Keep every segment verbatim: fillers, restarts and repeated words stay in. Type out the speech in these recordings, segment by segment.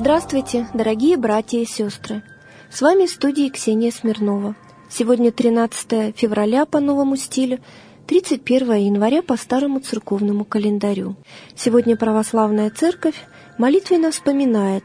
Здравствуйте, дорогие братья и сестры! С вами в студии Ксения Смирнова. Сегодня тринадцатое февраля по новому стилю, тридцать первое января по старому церковному календарю. Сегодня православная церковь молитвенно вспоминает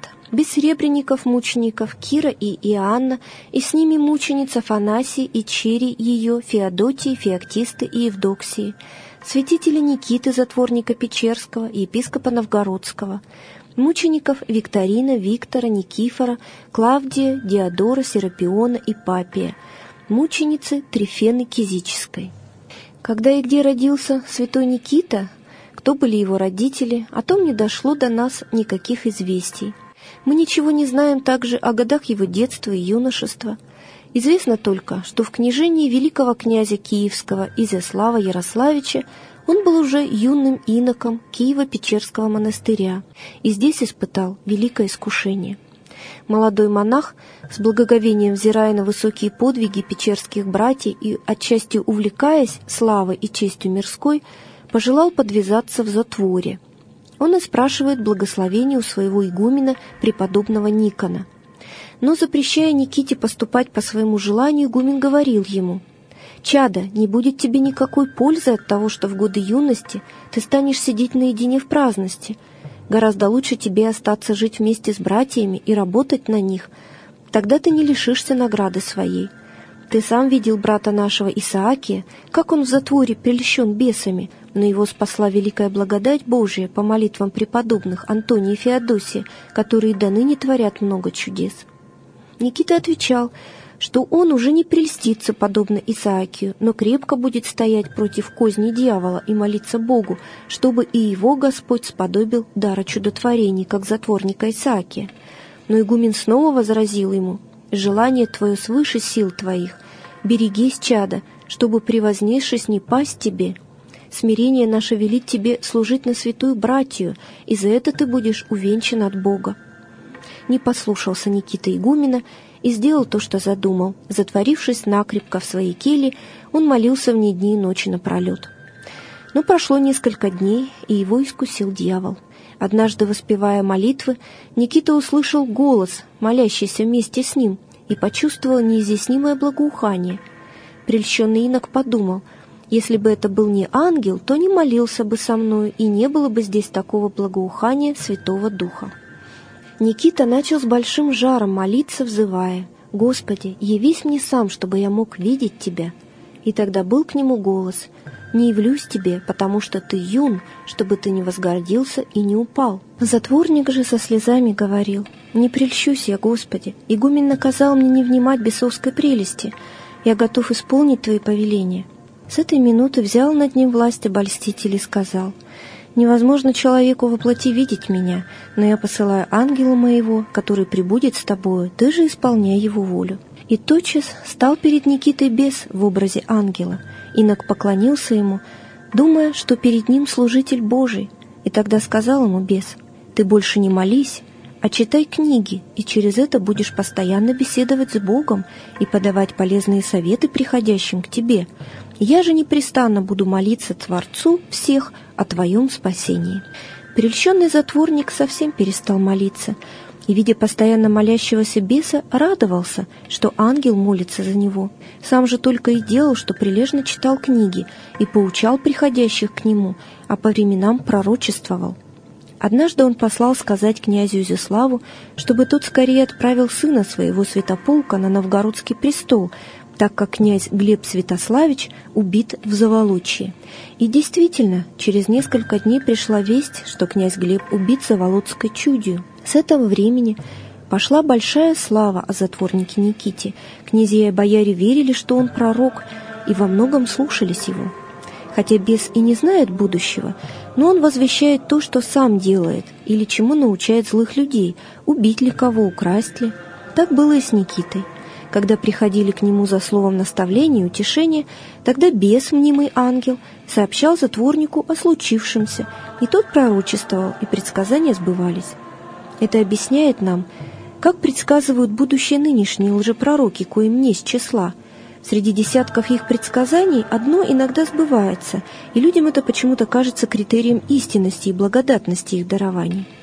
бессребренников-мучеников Кира и Иоанна, и с ними мучениц Афанасии и чери ее, Феодотии, Феоктисты и Евдоксии, святителя Никиты, затворника Печерского и епископа Новгородского, мучеников Викторина, Виктора, Никифора, Клавдия, Диодора, Серапиона и Папия, мученицы Трифены Кизической. Когда и где родился святой Никита, кто были его родители, о том не дошло до нас никаких известий. Мы ничего не знаем также о годах его детства и юношества. Известно только, что в княжении великого князя Киевского Изяслава Ярославича он был уже юным иноком Киево-Печерского монастыря и здесь испытал великое искушение. Молодой монах, с благоговением взирая на высокие подвиги печерских братьев и отчасти увлекаясь славой и честью мирской, пожелал подвязаться в затворе. Он и спрашивает благословения у своего игумена, преподобного Никона. Но, запрещая Никите поступать по своему желанию, игумен говорил ему: «Чадо, не будет тебе никакой пользы от того, что в годы юности ты станешь сидеть наедине в праздности. Гораздо лучше тебе остаться жить вместе с братьями и работать на них. Тогда ты не лишишься награды своей. Ты сам видел брата нашего Исаакия, как он в затворе прельщен бесами, но его спасла великая благодать Божия по молитвам преподобных Антония и Феодосия, которые до ныне творят много чудес». Никита отвечал, что он уже не прельстится, подобно Исаакию, но крепко будет стоять против козни дьявола и молиться Богу, чтобы и его Господь сподобил дара чудотворений, как затворника Исаакия. Но игумен снова возразил ему: «Желание твое свыше сил твоих. Берегись, чадо, чтобы, превознесшись, не пасть тебе. Смирение наше велит тебе служить на святую братию, и за это ты будешь увенчан от Бога». Не послушался Никита игумена и сделал то, что задумал. Затворившись накрепко в своей келье, он молился в ней дни и ночи напролет. Но прошло несколько дней, и его искусил дьявол. Однажды, воспевая молитвы, Никита услышал голос, молящийся вместе с ним, и почувствовал неизъяснимое благоухание. Прельщенный инок подумал: если бы это был не ангел, то не молился бы со мною, и не было бы здесь такого благоухания Святого Духа. Никита начал с большим жаром молиться, взывая: «Господи, явись мне сам, чтобы я мог видеть Тебя». И тогда был к нему голос: «Не явлюсь тебе, потому что ты юн, чтобы ты не возгордился и не упал». Затворник же со слезами говорил: «Не прельщусь я, Господи, игумен наказал мне не внимать бесовской прелести. Я готов исполнить Твои повеления». С этой минуты взял над ним власть обольститель и сказал: «Невозможно человеку воплоти видеть меня, но я посылаю ангела моего, который прибудет с тобою, ты же исполняй его волю». И тотчас стал перед Никитой бес в образе ангела. Инок поклонился ему, думая, что перед ним служитель Божий. И тогда сказал ему бес: «Ты больше не молись, а читай книги, и через это будешь постоянно беседовать с Богом и подавать полезные советы приходящим к тебе. Я же непрестанно буду молиться Творцу всех о твоем спасении». Прельщенный затворник совсем перестал молиться, и, видя постоянно молящегося беса, радовался, что ангел молится за него. Сам же только и делал, что прилежно читал книги и поучал приходящих к нему, а по временам пророчествовал. Однажды он послал сказать князю Изяславу, чтобы тот скорее отправил сына своего Святополка на новгородский престол, так как князь Глеб Святославич убит в Заволочье. И действительно, через несколько дней пришла весть, что князь Глеб убит Заволоцкой чудью. С этого времени пошла большая слава о затворнике Никите. Князья и бояре верили, что он пророк, и во многом слушались его. Хотя бес и не знает будущего, но он возвещает то, что сам делает, или чему научает злых людей, убить ли кого, украсть ли. Так было и с Никитой. Когда приходили к нему за словом наставления и утешения, тогда бес, мнимый ангел, сообщал затворнику о случившемся, и тот пророчествовал, и предсказания сбывались. Это объясняет нам, как предсказывают будущее нынешние лжепророки, коим не с числа. Среди десятков их предсказаний одно иногда сбывается, и людям это почему-то кажется критерием истинности и благодатности их дарований.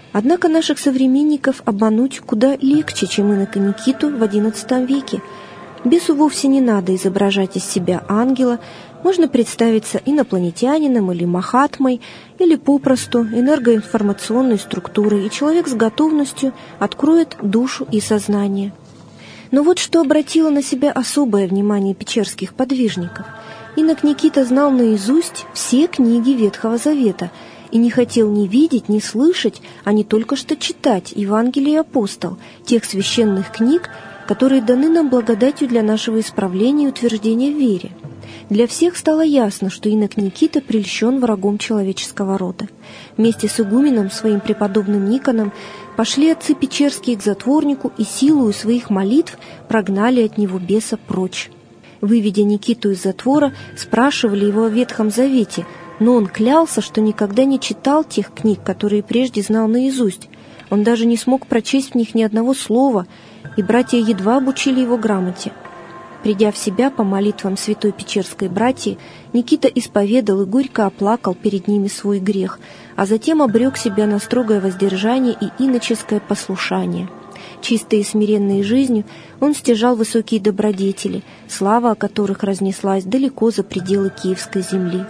Однако наших современников обмануть куда легче, чем инока Никиту в одиннадцатом веке. Бесу вовсе не надо изображать из себя ангела, можно представиться инопланетянином или махатмой, или попросту энергоинформационной структурой, и человек с готовностью откроет душу и сознание. Но вот что обратило на себя особое внимание печерских подвижников. Инок Никита знал наизусть все книги Ветхого Завета и не хотел ни видеть, ни слышать, а не только что читать Евангелие и апостол, тех священных книг, которые даны нам благодатью для нашего исправления и утверждения в вере. Для всех стало ясно, что инок Никита прельщен врагом человеческого рода. Вместе с игуменом, своим преподобным Никоном, пошли отцы Печерские к затворнику и силою своих молитв прогнали от него беса прочь. Выведя Никиту из затвора, спрашивали его о Ветхом Завете, но он клялся, что никогда не читал тех книг, которые прежде знал наизусть. Он даже не смог прочесть в них ни одного слова, и братья едва обучили его грамоте. Придя в себя по молитвам святой Печерской братьи, Никита исповедал и горько оплакал перед ними свой грех, а затем обрек себя на строгое воздержание и иноческое послушание. Чистой и смиренной жизнью он стяжал высокие добродетели, слава о которых разнеслась далеко за пределы Киевской земли.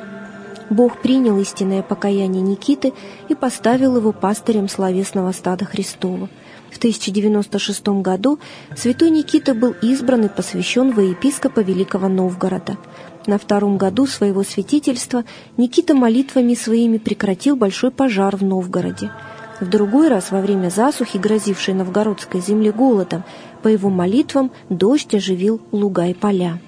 Бог принял истинное покаяние Никиты и поставил его пастырем словесного стада Христова. В тысяча девяносто шестом году святой Никита был избран и посвящен во епископа Великого Новгорода. На втором году своего святительства Никита молитвами своими прекратил большой пожар в Новгороде. В другой раз, во время засухи, грозившей новгородской земле голодом, по его молитвам дождь оживил луга и поля.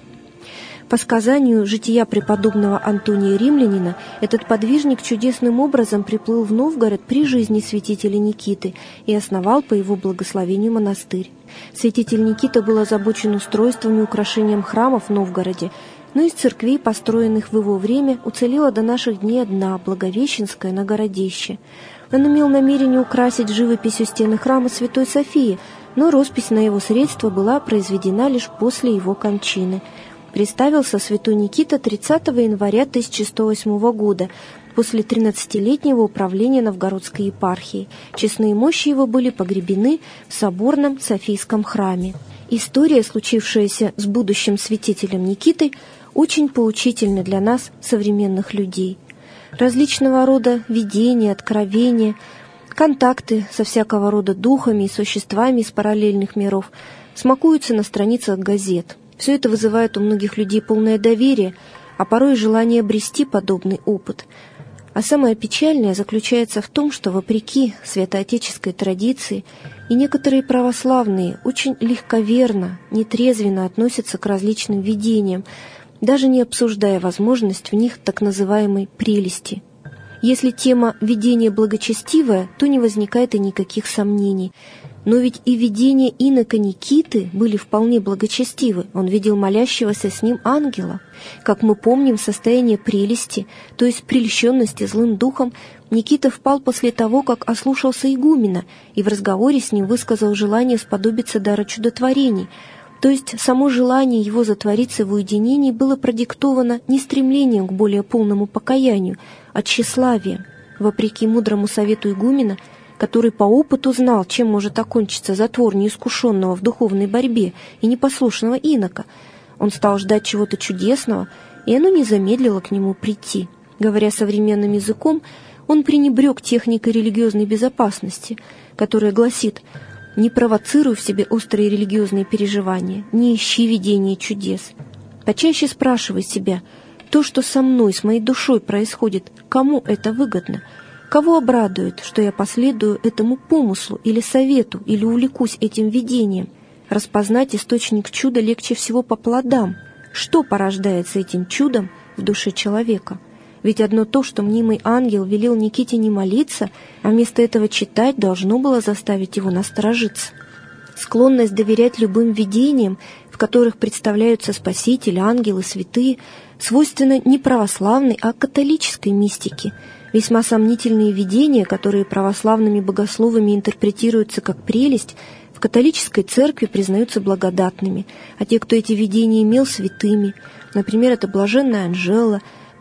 По сказанию жития преподобного Антония Римлянина, этот подвижник чудесным образом приплыл в Новгород при жизни святителя Никиты и основал по его благословению монастырь. Святитель Никита был озабочен устройством и украшением храмов в Новгороде, но из церквей, построенных в его время, уцелела до наших дней одна, Благовещенская, на Городище. Он имел намерение украсить живописью стены храма Святой Софии, но роспись на его средства была произведена лишь после его кончины. Представился святой Никита тридцатого января тысяча сто восьмого года, после тринадцатилетнего управления Новгородской епархией. Честные мощи его были погребены в соборном Софийском храме. История, случившаяся с будущим святителем Никитой, очень поучительна для нас, современных людей. Различного рода видения, откровения, контакты со всякого рода духами и существами из параллельных миров смакуются на страницах газет. Все это вызывает у многих людей полное доверие, а порой желание обрести подобный опыт. А самое печальное заключается в том, что вопреки святоотеческой традиции и некоторые православные очень легковерно, нетрезвенно относятся к различным видениям, даже не обсуждая возможность в них так называемой прелести. Если тема видения благочестивая, то не возникает и никаких сомнений. Но ведь и видения инока Никиты были вполне благочестивы. Он видел молящегося с ним ангела. Как мы помним, состояние прелести, то есть прельщенности злым духом, Никита впал после того, как ослушался игумена и в разговоре с ним высказал желание сподобиться дара чудотворений. То есть само желание его затвориться в уединении было продиктовано не стремлением к более полному покаянию, а тщеславием. Вопреки мудрому совету игумена, который по опыту знал, чем может окончиться затвор неискушенного в духовной борьбе и непослушного инока, он стал ждать чего-то чудесного, и оно не замедлило к нему прийти. Говоря современным языком, он пренебрег техникой религиозной безопасности, которая гласит: «Не провоцируй в себе острые религиозные переживания, не ищи видения чудес. Почаще спрашивай себя, то, что со мной, с моей душой происходит, кому это выгодно? Кого обрадует, что я последую этому помыслу или совету, или увлекусь этим видением? Распознать источник чуда легче всего по плодам. Что порождается этим чудом в душе человека? Ведь одно то, что мнимый ангел велел Никите не молиться, а вместо этого читать, должно было заставить его насторожиться. Склонность доверять любым видениям, в которых представляются Спаситель, ангелы, святые, свойственна не православной, а католической мистике. Весьма сомнительные видения, которые православными богословами интерпретируются как прелесть, в католической церкви признаются благодатными, а те, кто эти видения имел, святыми. Например, это блаженная Анжела,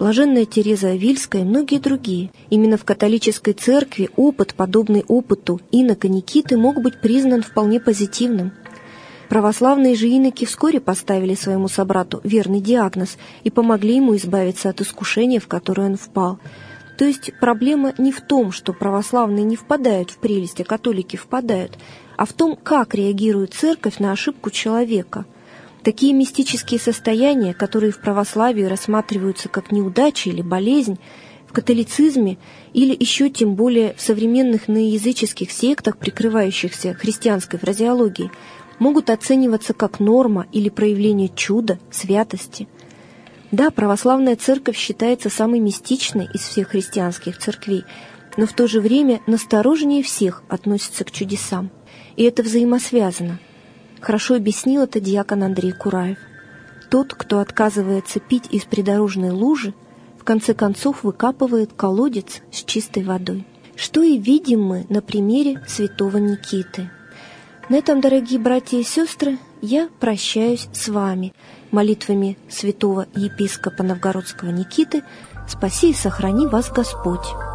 блаженная Тереза Авильская и многие другие. Именно в католической церкви опыт, подобный опыту инока Никиты, мог быть признан вполне позитивным. Православные же иноки вскоре поставили своему собрату верный диагноз и помогли ему избавиться от искушения, в которое он впал. То есть проблема не в том, что православные не впадают в прелесть, а католики впадают, а в том, как реагирует церковь на ошибку человека. Такие мистические состояния, которые в православии рассматриваются как неудача или болезнь, в католицизме или еще тем более в современных неоязыческих сектах, прикрывающихся христианской фразеологией, могут оцениваться как норма или проявление чуда, святости. Да, православная церковь считается самой мистичной из всех христианских церквей, но в то же время настороженнее всех относится к чудесам. И это взаимосвязано. Хорошо объяснил это диакон Андрей Кураев. Тот, кто отказывается пить из придорожной лужи, в конце концов выкапывает колодец с чистой водой. Что и видим мы на примере святого Никиты. На этом, дорогие братья и сестры, я прощаюсь с вами молитвами святого епископа Новгородского Никиты. Спаси и сохрани вас Господь.